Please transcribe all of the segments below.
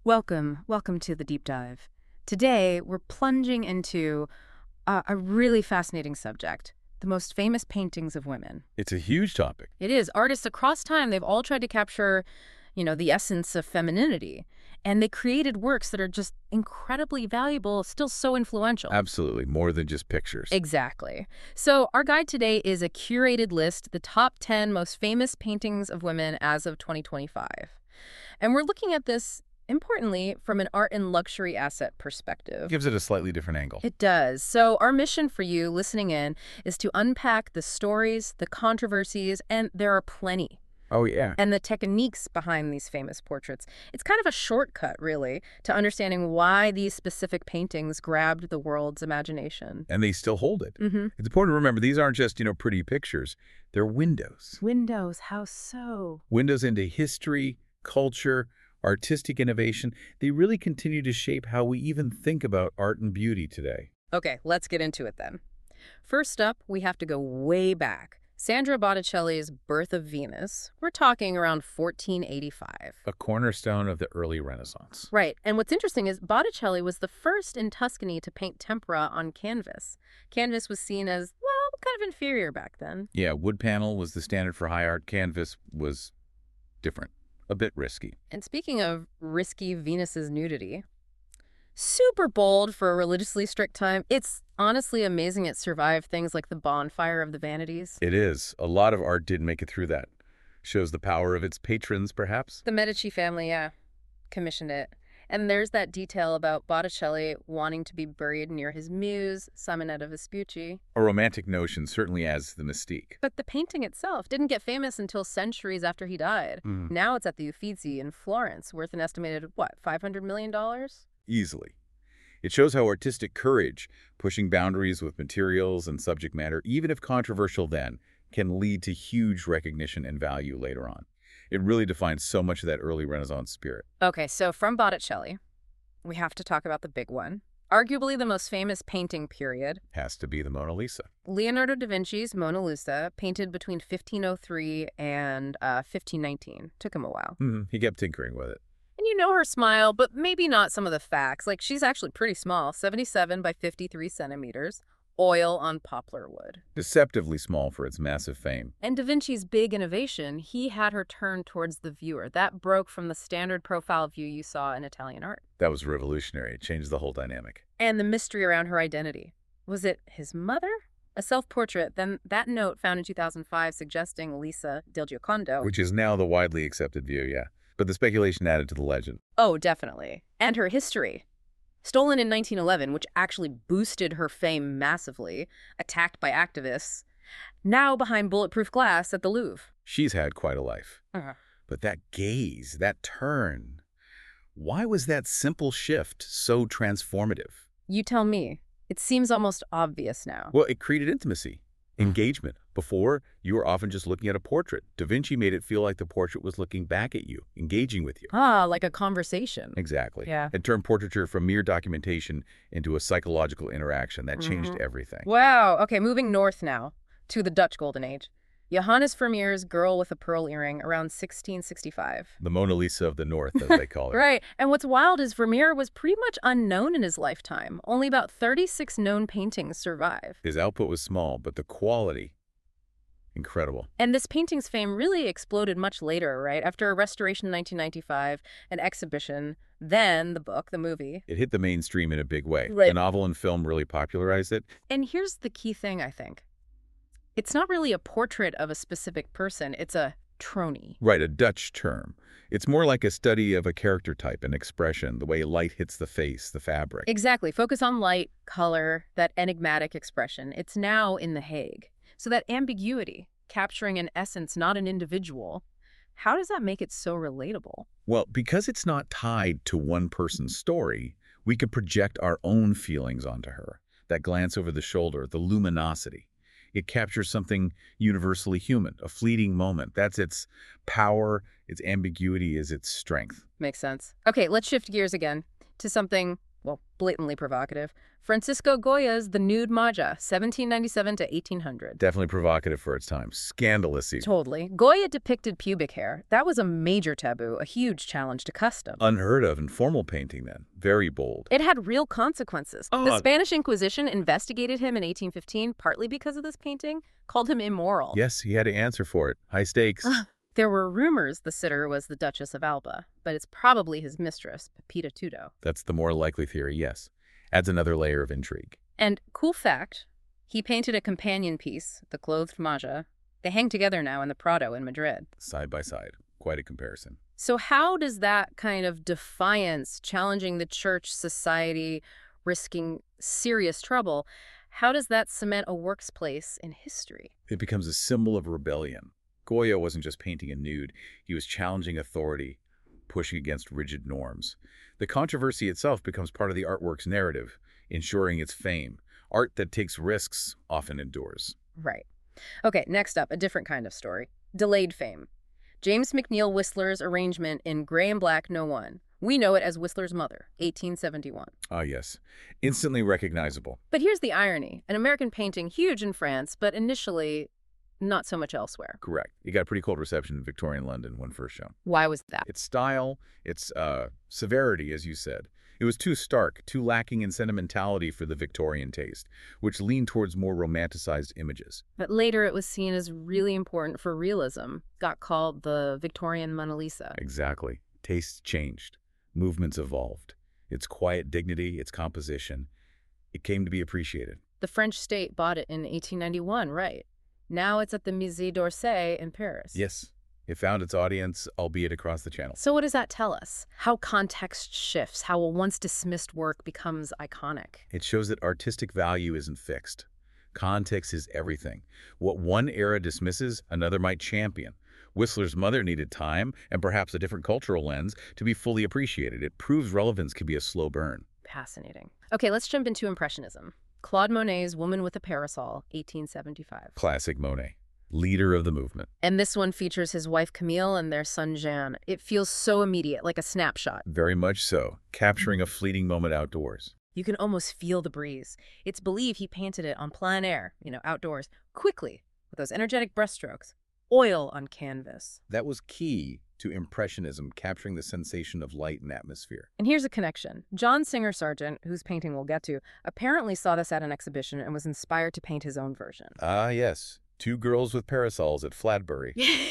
Welcome to the deep dive. Today, we're plunging into a really fascinating subject, the most famous paintings of women. It's a huge topic. It is. Artists across time, they've all tried to capture, the essence of femininity. And they created works that are just incredibly valuable, still so influential. Absolutely. More than just pictures. Exactly. So our guide today is a curated list, the top 10 most famous paintings of women as of 2025. And we're looking at this, importantly, from an art and luxury asset perspective. Gives it a slightly different angle. It does. So our mission for you listening in is to unpack the stories, the controversies, and there are plenty, Oh, yeah. and the techniques behind these famous portraits. It's kind of a shortcut, really, to understanding why these specific paintings grabbed the world's imagination. And they still hold it. Mm-hmm. It's important to remember these aren't just, pretty pictures. They're windows. Windows, how so? Windows into history, culture, artistic innovation. They really continue to shape how we even think about art and beauty today. Okay, let's get into it then. First up, we have to go way back. Sandra Botticelli's Birth of Venus. We're talking around 1485. A cornerstone of the early Renaissance. Right, and what's interesting is Botticelli was the first in Tuscany to paint tempera on canvas. Canvas was seen as, well, kind of inferior back then. Yeah, wood panel was the standard for high art. Canvas was different. A bit risky. And speaking of risky Venus's nudity, super bold for a religiously strict time. It's honestly amazing it survived things like the bonfire of the vanities. It is. A lot of art did make it through that. Shows the power of its patrons, perhaps. The Medici family, yeah, commissioned it. And there's that detail about Botticelli wanting to be buried near his muse, Simonetta Vespucci. A romantic notion certainly adds to the mystique. But the painting itself didn't get famous until centuries after he died. Mm. Now it's at the Uffizi in Florence, worth an estimated, $500 million? Easily. It shows how artistic courage, pushing boundaries with materials and subject matter, even if controversial then, can lead to huge recognition and value later on. It really defines so much of that early Renaissance spirit. Okay, so from Botticelli, we have to talk about the big one. Arguably the most famous painting period. Has to be the Mona Lisa. Leonardo da Vinci's Mona Lisa, painted between 1503 and 1519. Took him a while. He kept tinkering with it. And you know her smile, but maybe not some of the facts. Like, she's actually pretty small, 77 by 53 centimeters. Oil on poplar wood. Deceptively small for its massive fame. And Da Vinci's big innovation, he had her turn towards the viewer. That broke from the standard profile view you saw in Italian art. That was revolutionary. It changed the whole dynamic. And the mystery around her identity. Was it his mother? A self-portrait, then that note found in 2005 suggesting Lisa del Giocondo. Which is now the widely accepted view, yeah. But the speculation added to the legend. Oh, definitely. And her history. Stolen in 1911, which actually boosted her fame massively, attacked by activists, now behind bulletproof glass at the Louvre. She's had quite a life. Uh-huh. But that gaze, that turn, why was that simple shift so transformative? You tell me. It seems almost obvious now. Well, it created intimacy, engagement. Before, you were often just looking at a portrait. Da Vinci made it feel like the portrait was looking back at you, engaging with you. Ah, like a conversation. Exactly. Yeah. It turned portraiture from mere documentation into a psychological interaction. That changed everything. Wow. Okay, moving north now to the Dutch Golden Age. Johannes Vermeer's Girl with a Pearl Earring, around 1665. The Mona Lisa of the North, as they call it. Right. And what's wild is Vermeer was pretty much unknown in his lifetime. Only about 36 known paintings survive. His output was small, but the quality, incredible. And this painting's fame really exploded much later, right? After a restoration in 1995, an exhibition, then the book, the movie. It hit the mainstream in a big way. Right. The novel and film really popularized it. And here's the key thing, I think. It's not really a portrait of a specific person. It's a trony. Right, a Dutch term. It's more like a study of a character type and expression, the way light hits the face, the fabric. Exactly. Focus on light, color, that enigmatic expression. It's now in The Hague. So that ambiguity, capturing an essence, not an individual, how does that make it so relatable? Well, because it's not tied to one person's story, we can project our own feelings onto her. That glance over the shoulder, the luminosity. It captures something universally human, a fleeting moment. That's its power, its ambiguity is its strength. Makes sense. Okay, let's shift gears again to something well, blatantly provocative. Francisco Goya's The Nude Maja, 1797 to 1800. Definitely provocative for its time. Scandalous even. Totally. Goya depicted pubic hair. That was a major taboo, a huge challenge to custom. Unheard of in formal painting then. Very bold. It had real consequences. The Spanish Inquisition investigated him in 1815, partly because of this painting, called him immoral. Yes, he had to answer for it. High stakes. There were rumors the sitter was the Duchess of Alba, but it's probably his mistress, Pepita Tudo. That's the more likely theory, yes. Adds another layer of intrigue. And cool fact, he painted a companion piece, the Clothed Maja. They hang together now in the Prado in Madrid. Side by side. Quite a comparison. So how does that kind of defiance, challenging the church, society, risking serious trouble, how does that cement a work's place in history? It becomes a symbol of rebellion. Goya wasn't just painting a nude. He was challenging authority, pushing against rigid norms. The controversy itself becomes part of the artwork's narrative, ensuring its fame. Art that takes risks often endures. Right. Okay, next up, a different kind of story. Delayed fame. James McNeill Whistler's arrangement in Gray and Black No. 1. We know it as Whistler's Mother, 1871. Ah, yes. Instantly recognizable. But here's the irony. An American painting, huge in France, but initially not so much elsewhere. Correct. It got a pretty cold reception in Victorian London when first shown. Why was that? Its style, its severity, as you said. It was too stark, too lacking in sentimentality for the Victorian taste, which leaned towards more romanticized images. But later it was seen as really important for realism, got called the Victorian Mona Lisa. Exactly. Tastes changed. Movements evolved. Its quiet dignity, its composition, it came to be appreciated. The French state bought it in 1891, right? Now it's at the Musée d'Orsay in Paris. Yes. It found its audience, albeit across the channel. So what does that tell us? How context shifts, how a once dismissed work becomes iconic. It shows that artistic value isn't fixed. Context is everything. What one era dismisses, another might champion. Whistler's Mother needed time and perhaps a different cultural lens to be fully appreciated. It proves relevance can be a slow burn. Fascinating. Okay, let's jump into Impressionism. Claude Monet's Woman with a Parasol, 1875. Classic Monet, leader of the movement. And this one features his wife Camille and their son Jean. It feels so immediate, like a snapshot. Very much so, capturing a fleeting moment outdoors. You can almost feel the breeze. It's believed he painted it on plein air, outdoors, quickly, with those energetic brushstrokes. Oil on canvas. That was key to Impressionism, capturing the sensation of light and atmosphere. And here's a connection. John Singer Sargent, whose painting we'll get to, apparently saw this at an exhibition and was inspired to paint his own version. Ah, yes. Two girls with parasols at Flatbury.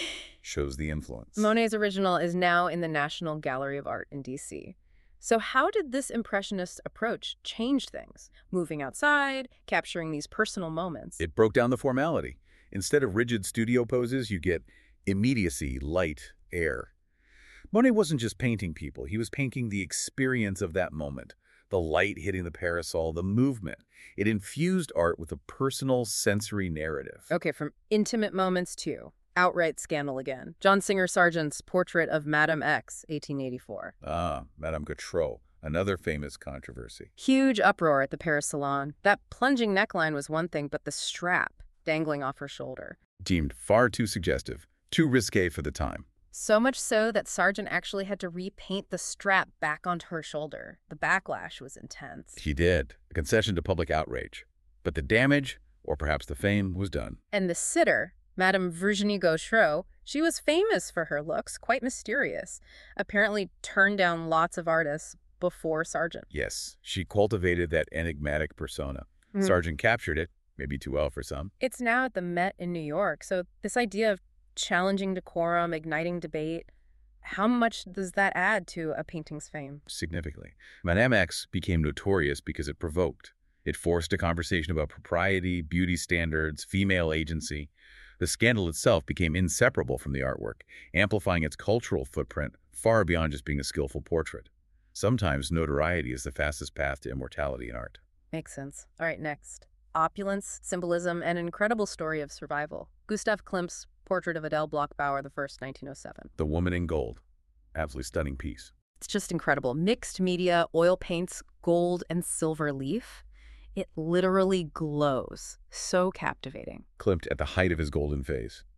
Shows the influence. Monet's original is now in the National Gallery of Art in D.C. So how did this Impressionist approach change things? Moving outside, capturing these personal moments. It broke down the formality. Instead of rigid studio poses, you get immediacy, light, air. Monet wasn't just painting people. He was painting the experience of that moment. The light hitting the parasol, the movement. It infused art with a personal sensory narrative. Okay, from intimate moments to outright scandal again. John Singer Sargent's portrait of Madame X, 1884. Ah, Madame Gautreau, another famous controversy. Huge uproar at the Paris Salon. That plunging neckline was one thing, but the strap dangling off her shoulder. Deemed far too suggestive, too risque for the time. So much so that Sargent actually had to repaint the strap back onto her shoulder. The backlash was intense. He did, a concession to public outrage. But the damage, or perhaps the fame, was done. And the sitter, Madame Virginie Gautreau, she was famous for her looks, quite mysterious. Apparently turned down lots of artists before Sargent. Yes, she cultivated that enigmatic persona. Sargent captured it, maybe too well for some. It's now at the Met in New York, so this idea of challenging decorum, igniting debate, how much does that add to a painting's fame? Significantly. Madame X became notorious because it provoked. It forced a conversation about propriety, beauty standards, female agency. The scandal itself became inseparable from the artwork, amplifying its cultural footprint far beyond just being a skillful portrait. Sometimes notoriety is the fastest path to immortality in art. Makes sense. All right, next. Opulence, symbolism, and an incredible story of survival. Gustav Klimt's Portrait of Adele Bloch-Bauer, the first, 1907. The Woman in Gold. Absolutely stunning piece. It's just incredible. Mixed media, oil paints, gold and silver leaf. It literally glows. So captivating. Klimt at the height of his golden phase.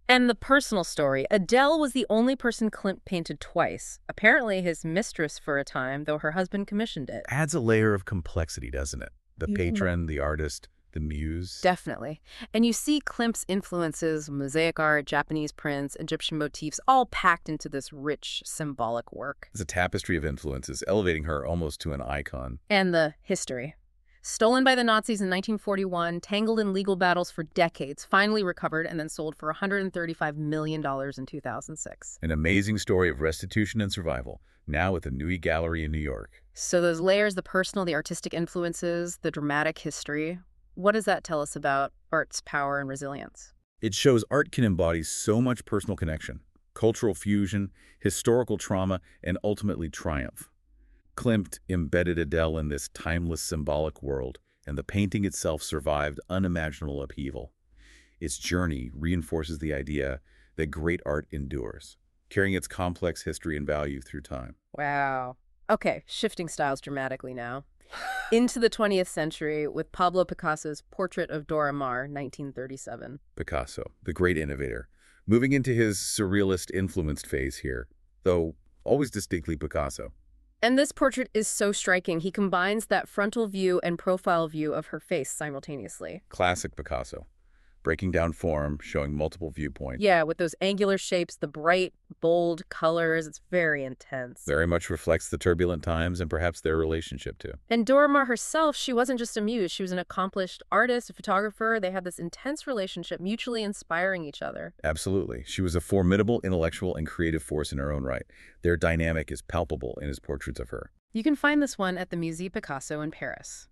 And the personal story. Adele was the only person Klimt painted twice. Apparently his mistress for a time, though her husband commissioned it. Adds a layer of complexity, doesn't it? The Yeah. patron, the artist, the muse. Definitely. And you see Klimt's influences, mosaic art, Japanese prints, Egyptian motifs, all packed into this rich, symbolic work. It's a tapestry of influences, elevating her almost to an icon. And the history. Stolen by the Nazis in 1941, tangled in legal battles for decades, finally recovered and then sold for $135 million in 2006. An amazing story of restitution and survival, now at the Nui Gallery in New York. So those layers, the personal, the artistic influences, the dramatic history, what does that tell us about art's power and resilience? It shows art can embody so much personal connection, cultural fusion, historical trauma, and ultimately triumph. Klimt embedded Adele in this timeless symbolic world, and the painting itself survived unimaginable upheaval. Its journey reinforces the idea that great art endures, carrying its complex history and value through time. Wow. Okay, shifting styles dramatically now. Into the 20th century with Pablo Picasso's Portrait of Dora Maar, 1937. Picasso, the great innovator, moving into his surrealist-influenced phase here, though always distinctly Picasso. And this portrait is so striking. He combines that frontal view and profile view of her face simultaneously. Classic Picasso, breaking down form, showing multiple viewpoints. Yeah, with those angular shapes, the bright, bold colors, it's very intense. Very much reflects the turbulent times and perhaps their relationship too. And Dora Maar herself, she wasn't just a muse. She was an accomplished artist, a photographer. They had this intense relationship, mutually inspiring each other. Absolutely. She was a formidable intellectual and creative force in her own right. Their dynamic is palpable in his portraits of her. You can find this one at the Musée Picasso in Paris.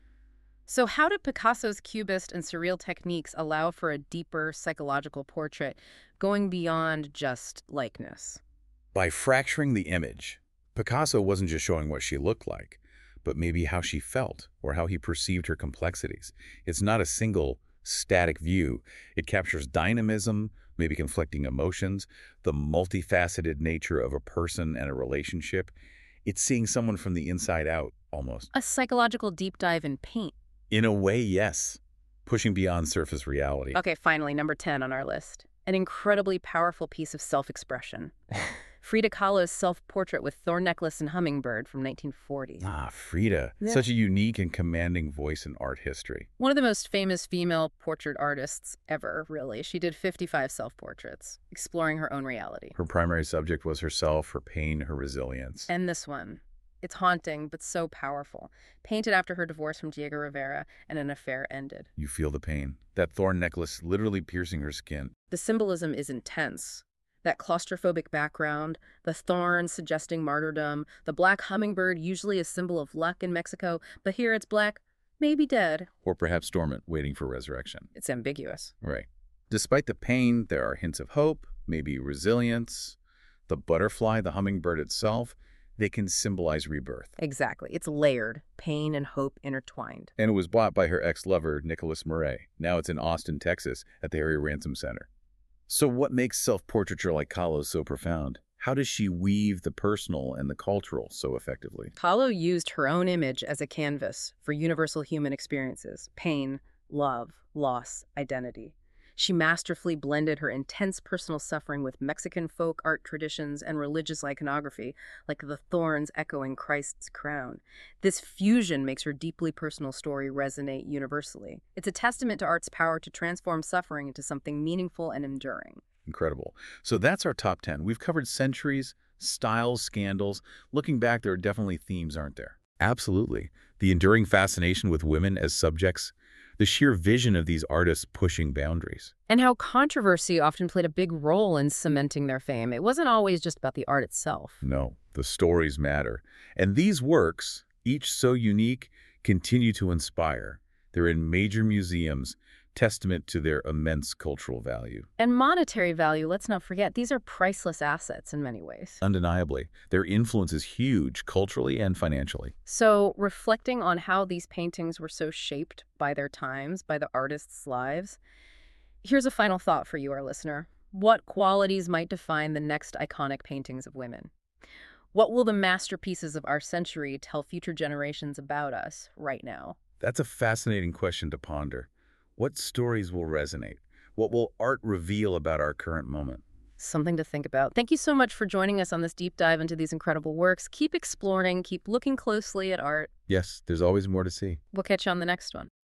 So how did Picasso's cubist and surreal techniques allow for a deeper psychological portrait, going beyond just likeness? By fracturing the image, Picasso wasn't just showing what she looked like, but maybe how she felt or how he perceived her complexities. It's not a single, static view. It captures dynamism, maybe conflicting emotions, the multifaceted nature of a person and a relationship. It's seeing someone from the inside out, almost. A psychological deep dive in paint. In a way, yes. Pushing beyond surface reality. Okay, finally, number 10 on our list. An incredibly powerful piece of self-expression. Frida Kahlo's self-portrait with thorn necklace and hummingbird from 1940. Ah, Frida. Yeah. Such a unique and commanding voice in art history. One of the most famous female portrait artists ever, really. She did 55 self-portraits, exploring her own reality. Her primary subject was herself, her pain, her resilience. And this one. It's haunting, but so powerful. Painted after her divorce from Diego Rivera and an affair ended. You feel the pain. That thorn necklace literally piercing her skin. The symbolism is intense. That claustrophobic background, the thorns suggesting martyrdom, the black hummingbird, usually a symbol of luck in Mexico, but here it's black, maybe dead. Or perhaps dormant, waiting for resurrection. It's ambiguous. Right. Despite the pain, there are hints of hope, maybe resilience. The butterfly, the hummingbird itself, they can symbolize rebirth. Exactly. It's layered, pain and hope intertwined. And it was bought by her ex-lover, Nicholas Murray. Now it's in Austin, Texas, at the Harry Ransom Center. So what makes self-portraiture like Kahlo's so profound? How does she weave the personal and the cultural so effectively? Kahlo used her own image as a canvas for universal human experiences: pain, love, loss, identity. She masterfully blended her intense personal suffering with Mexican folk art traditions and religious iconography, like the thorns echoing Christ's crown. This fusion makes her deeply personal story resonate universally. It's a testament to art's power to transform suffering into something meaningful and enduring. Incredible. So that's our top 10. We've covered centuries, styles, scandals. Looking back, there are definitely themes, aren't there? Absolutely. The enduring fascination with women as subjects, the sheer vision of these artists pushing boundaries. And how controversy often played a big role in cementing their fame. It wasn't always just about the art itself. No, the stories matter. And these works, each so unique, continue to inspire. They're in major museums, testament to their immense cultural value. And monetary value, let's not forget, these are priceless assets in many ways. Undeniably, their influence is huge culturally and financially. So, reflecting on how these paintings were so shaped by their times, by the artists' lives, here's a final thought for you, our listener. What qualities might define the next iconic paintings of women? What will the masterpieces of our century tell future generations about us right now? That's a fascinating question to ponder. What stories will resonate? What will art reveal about our current moment? Something to think about. Thank you so much for joining us on this deep dive into these incredible works. Keep exploring, keep looking closely at art. Yes, there's always more to see. We'll catch you on the next one.